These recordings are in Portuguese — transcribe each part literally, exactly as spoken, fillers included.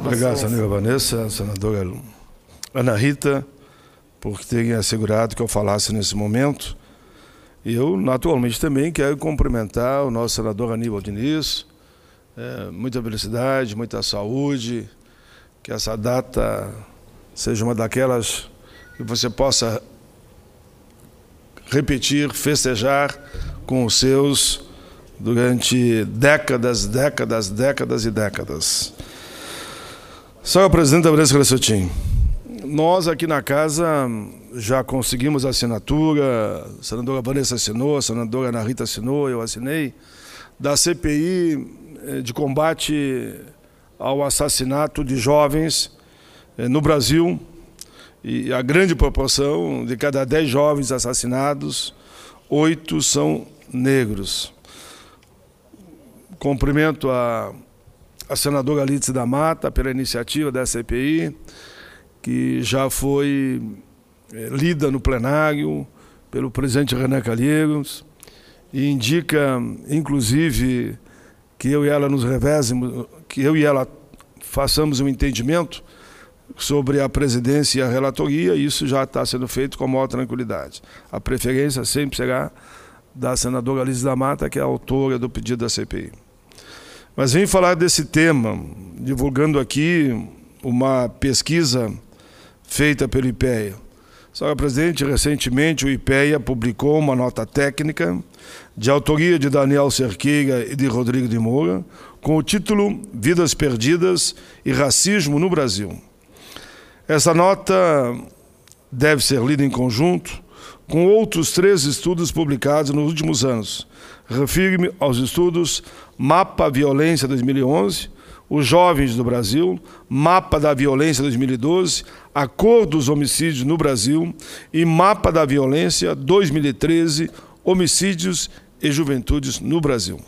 Obrigado, senadora Vanessa, senadora Ana Rita, por terem assegurado que eu falasse nesse momento. E eu, naturalmente, também quero cumprimentar o nosso senador Aníbal Diniz. É, muita felicidade, muita saúde, que essa data seja uma daquelas que você possa repetir, festejar com os seus durante décadas, décadas, décadas e décadas. Senhora Presidenta Vanessa Cresciotin, nós aqui na casa já conseguimos a assinatura, a senadora Vanessa assinou, a senadora Ana Rita assinou, eu assinei, da C P I de combate ao assassinato de jovens no Brasil, e a grande proporção de cada dez jovens assassinados, oito são negros. Cumprimento a, a senadora Lídice da Mata pela iniciativa da C P I, que já foi é, lida no plenário pelo presidente Renan Calheiros, e indica, inclusive, que eu e ela nos revezemos, que eu e ela façamos um entendimento sobre a presidência e a relatoria, e isso já está sendo feito com a maior tranquilidade. A preferência sempre será da senadora Lídice da Mata, que é a autora do pedido da C P I. Mas vim falar desse tema, divulgando aqui uma pesquisa feita pelo IPEA. Senhora Presidente, recentemente o IPEA publicou uma nota técnica de autoria de Daniel Cerqueira e de Rodrigo de Moura, com o título Vidas Perdidas e Racismo no Brasil. Essa nota deve ser lida em conjunto com outros três estudos publicados nos últimos anos. Refiro-me aos estudos Mapa Violência dois mil e onze, Os Jovens do Brasil, Mapa da Violência dois mil e doze, A Cor dos Homicídios no Brasil e Mapa da Violência dois mil e treze, Homicídios e Juventudes no Brasil.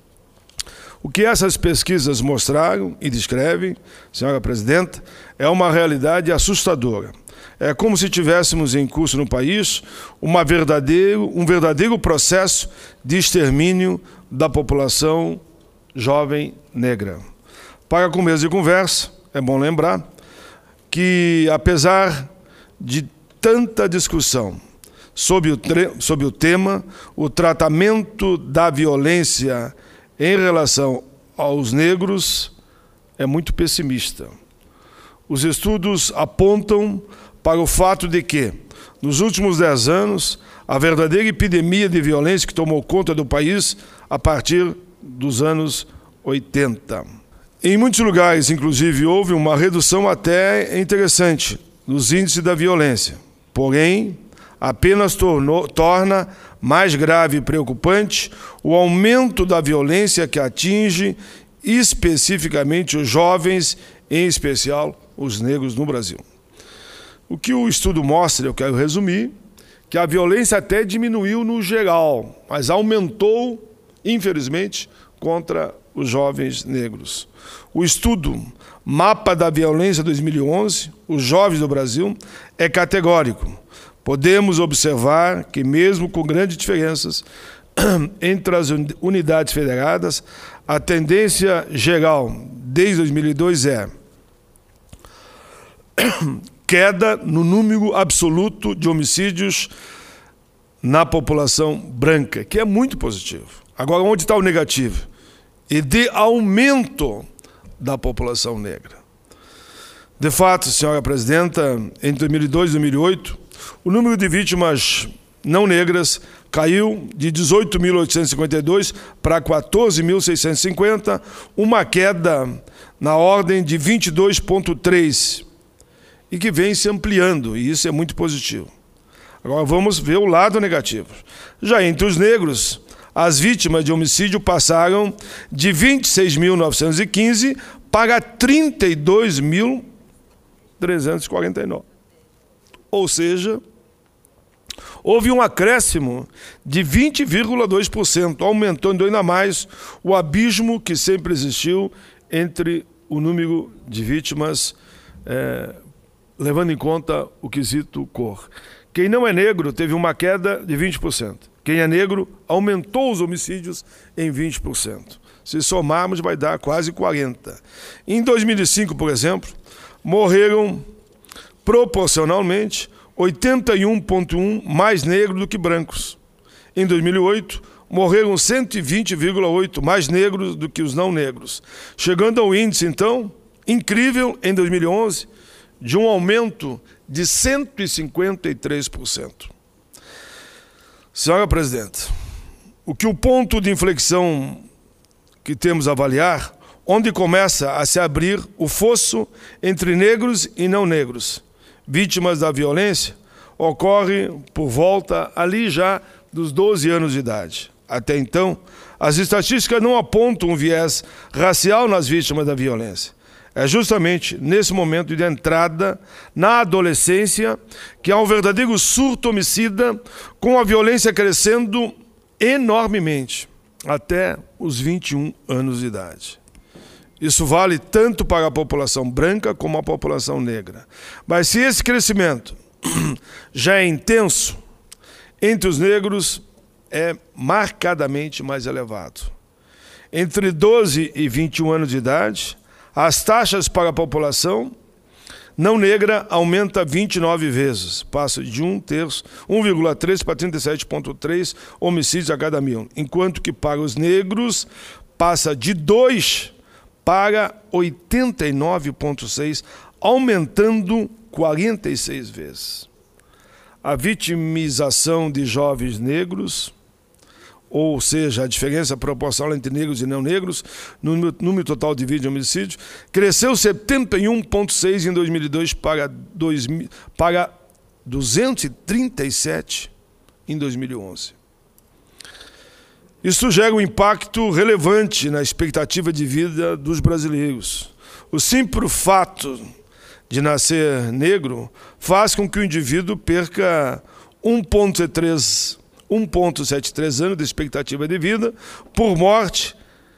O que essas pesquisas mostraram e descrevem, senhora Presidenta, é uma realidade assustadora. É como se tivéssemos em curso no país uma verdadeiro, um verdadeiro processo de extermínio da população jovem negra. Para começo de conversa, é bom lembrar que, apesar de tanta discussão sobre o, sobre o tema, o tratamento da violência em relação aos negros é muito pessimista. Os estudos apontam para o fato de que, nos últimos dez anos, a verdadeira epidemia de violência que tomou conta do país a partir dos anos oitenta. Em muitos lugares, inclusive, houve uma redução até interessante nos índices da violência. Porém, apenas tornou, torna mais grave e preocupante o aumento da violência que atinge especificamente os jovens, em especial os negros no Brasil. O que o estudo mostra, eu quero resumir, que a violência até diminuiu no geral, mas aumentou, infelizmente, contra os jovens negros. O estudo Mapa da Violência dois mil e onze, Os Jovens do Brasil, é categórico. Podemos observar que, mesmo com grandes diferenças entre as unidades federadas, a tendência geral desde dois mil e dois é queda no número absoluto de homicídios na população branca, que é muito positivo. Agora, onde está o negativo? E de aumento da população negra. De fato, senhora Presidenta, entre dois mil e dois e dois mil e oito, o número de vítimas não negras caiu de dezoito mil oitocentos e cinquenta e dois para quatorze mil seiscentos e cinquenta, uma queda na ordem de vinte e dois vírgula três, e que vem se ampliando, e isso é muito positivo. Agora vamos ver o lado negativo. Já entre os negros, as vítimas de homicídio passaram de vinte e seis mil novecentos e quinze para trinta e dois mil trezentos e quarenta e nove. Ou seja, houve um acréscimo de vinte vírgula dois por cento, aumentando ainda mais o abismo que sempre existiu entre o número de vítimas, é, levando em conta o quesito cor. Quem não é negro teve uma queda de vinte por cento. Quem é negro aumentou os homicídios em vinte por cento. Se somarmos, vai dar quase quarenta. Em dois mil e cinco, por exemplo, morreram proporcionalmente oitenta e um vírgula um mais negros do que brancos. Em dois mil e oito, morreram cento e vinte vírgula oito mais negros do que os não negros, chegando ao índice, então, incrível, em dois mil e onze, de um aumento de cento e cinquenta e três por cento. Senhora Presidente, o que o ponto de inflexão que temos a avaliar, onde começa a se abrir o fosso entre negros e não negros, vítimas da violência, ocorre por volta ali já dos doze anos de idade. Até então, as estatísticas não apontam um viés racial nas vítimas da violência. É justamente nesse momento de entrada na adolescência que há um verdadeiro surto homicida, com a violência crescendo enormemente até os vinte e um anos de idade. Isso vale tanto para a população branca como a população negra. Mas se esse crescimento já é intenso, entre os negros é marcadamente mais elevado. Entre doze e vinte e um anos de idade, as taxas para a população não negra aumenta vinte e nove vezes, passa de um terço, um vírgula três para trinta e sete vírgula três homicídios a cada mil, enquanto que para os negros passa de dois para oitenta e nove vírgula seis, aumentando quarenta e seis vezes. A vitimização de jovens negros, ou seja, a diferença proporcional entre negros e não negros, no número total de vítimas de homicídio, cresceu setenta e um vírgula seis em dois mil e dois para, dois mil, para duzentos e trinta e sete em dois mil e onze. Isso gera um impacto relevante na expectativa de vida dos brasileiros. O simples fato de nascer negro faz com que o indivíduo perca um vírgula setenta e três anos de expectativa de vida por morte,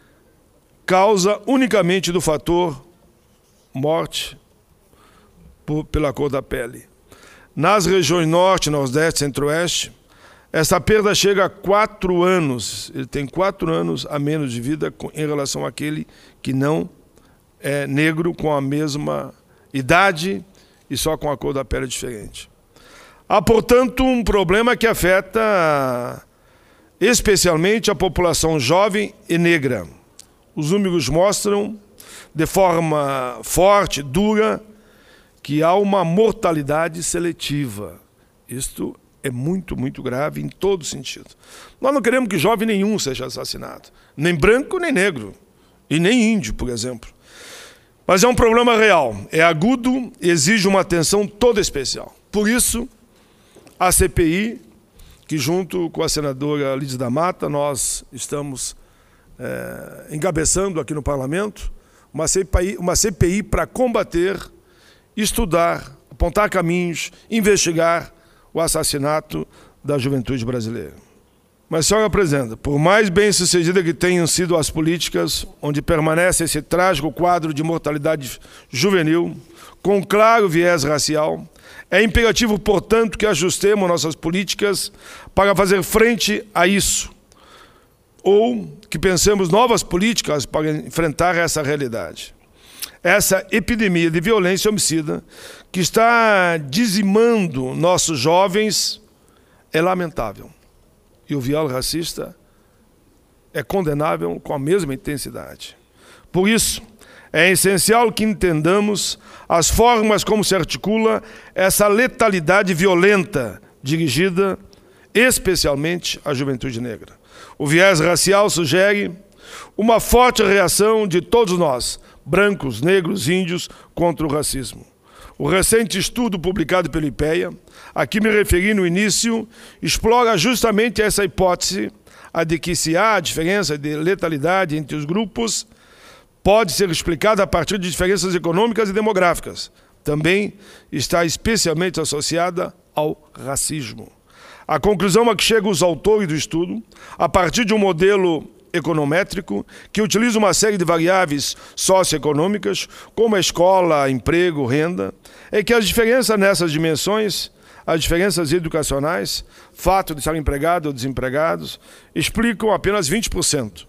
causa unicamente do fator morte por, pela cor da pele. Nas regiões norte, nordeste, centro-oeste, essa perda chega a quatro anos. Ele tem quatro anos a menos de vida em relação àquele que não é negro, com a mesma idade e só com a cor da pele diferente. Há, portanto, um problema que afeta especialmente a população jovem e negra. Os números mostram de forma forte, dura, que há uma mortalidade seletiva. Isto é muito, muito grave em todo sentido. Nós não queremos que jovem nenhum seja assassinado, nem branco, nem negro, e nem índio, por exemplo. Mas é um problema real, é agudo e exige uma atenção toda especial. Por isso, a C P I, que junto com a senadora Lídia da Mata, nós estamos é, encabeçando aqui no Parlamento, uma C P I, uma C P I para combater, estudar, apontar caminhos, investigar o assassinato da juventude brasileira. Mas, senhora Presidenta, por mais bem-sucedida que tenham sido as políticas onde permanece esse trágico quadro de mortalidade juvenil, com claro viés racial, é imperativo, portanto, que ajustemos nossas políticas para fazer frente a isso, ou que pensemos novas políticas para enfrentar essa realidade. Essa epidemia de violência homicida que está dizimando nossos jovens é lamentável. E o viol racista é condenável com a mesma intensidade. Por isso, é essencial que entendamos as formas como se articula essa letalidade violenta dirigida especialmente à juventude negra. O viés racial sugere uma forte reação de todos nós, brancos, negros, índios, contra o racismo. O recente estudo publicado pelo IPEA, a que me referi no início, explora justamente essa hipótese, a de que se há diferença de letalidade entre os grupos, pode ser explicada a partir de diferenças econômicas e demográficas. Também está especialmente associada ao racismo. A conclusão a que chegam os autores do estudo, a partir de um modelo econométrico que utiliza uma série de variáveis socioeconômicas, como a escola, emprego, renda, é que as diferenças nessas dimensões, as diferenças educacionais, fato de estar empregado ou desempregados, explicam apenas vinte por cento.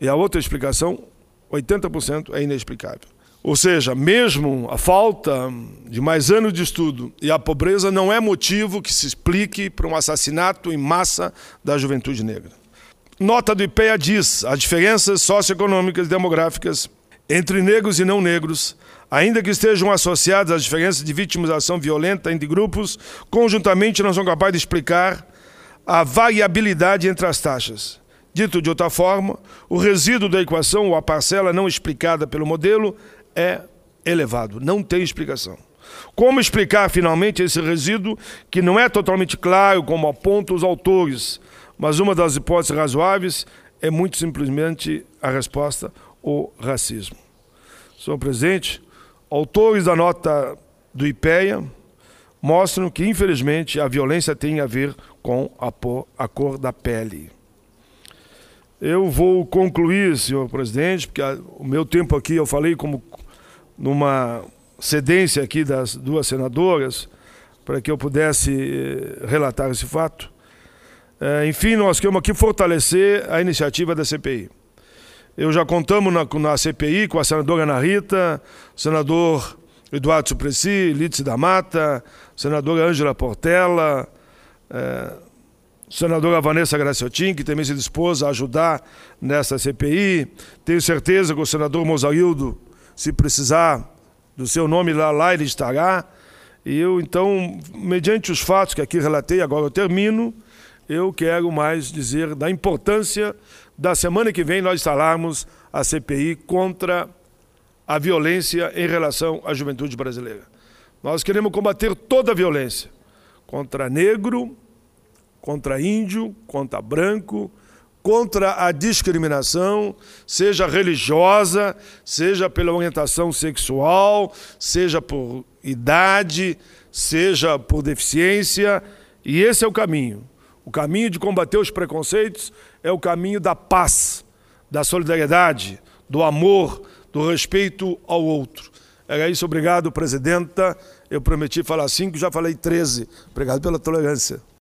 E a outra explicação, oitenta por cento, é inexplicável. Ou seja, mesmo a falta de mais anos de estudo e a pobreza não é motivo que se explique para um assassinato em massa da juventude negra. Nota do IPEA diz: as diferenças socioeconômicas e demográficas entre negros e não negros, ainda que estejam associadas às diferenças de vitimização violenta entre grupos, conjuntamente não são capazes de explicar a variabilidade entre as taxas. Dito de outra forma, o resíduo da equação, ou a parcela não explicada pelo modelo, é elevado, não tem explicação. Como explicar, finalmente, esse resíduo que não é totalmente claro, como apontam os autores, mas uma das hipóteses razoáveis é muito simplesmente a resposta: o racismo. Senhor presidente, autores da nota do IPEA mostram que, infelizmente, a violência tem a ver com a cor da pele. Eu vou concluir, senhor presidente, porque o meu tempo aqui eu falei como numa cedência aqui das duas senadoras, para que eu pudesse relatar esse fato. É, enfim, nós queremos aqui fortalecer a iniciativa da C P I. Eu já contamos na, na C P I com a senadora Ana Rita, senador Eduardo Suplicy, Lídice da Mata, senadora Ângela Portela, é, senadora Vanessa Graciotin, que também se dispôs a ajudar nessa C P I. Tenho certeza que o senador Mozarildo, se precisar do seu nome lá, lá ele estará. E eu, então, mediante os fatos que aqui relatei, agora eu termino, eu quero mais dizer da importância da semana que vem nós instalarmos a C P I contra a violência em relação à juventude brasileira. Nós queremos combater toda a violência, contra negro, contra índio, contra branco, contra a discriminação, seja religiosa, seja pela orientação sexual, seja por idade, seja por deficiência, e esse é o caminho. O caminho de combater os preconceitos é o caminho da paz, da solidariedade, do amor, do respeito ao outro. Era isso, obrigado, presidenta. Eu prometi falar cinco, já falei treze. Obrigado pela tolerância.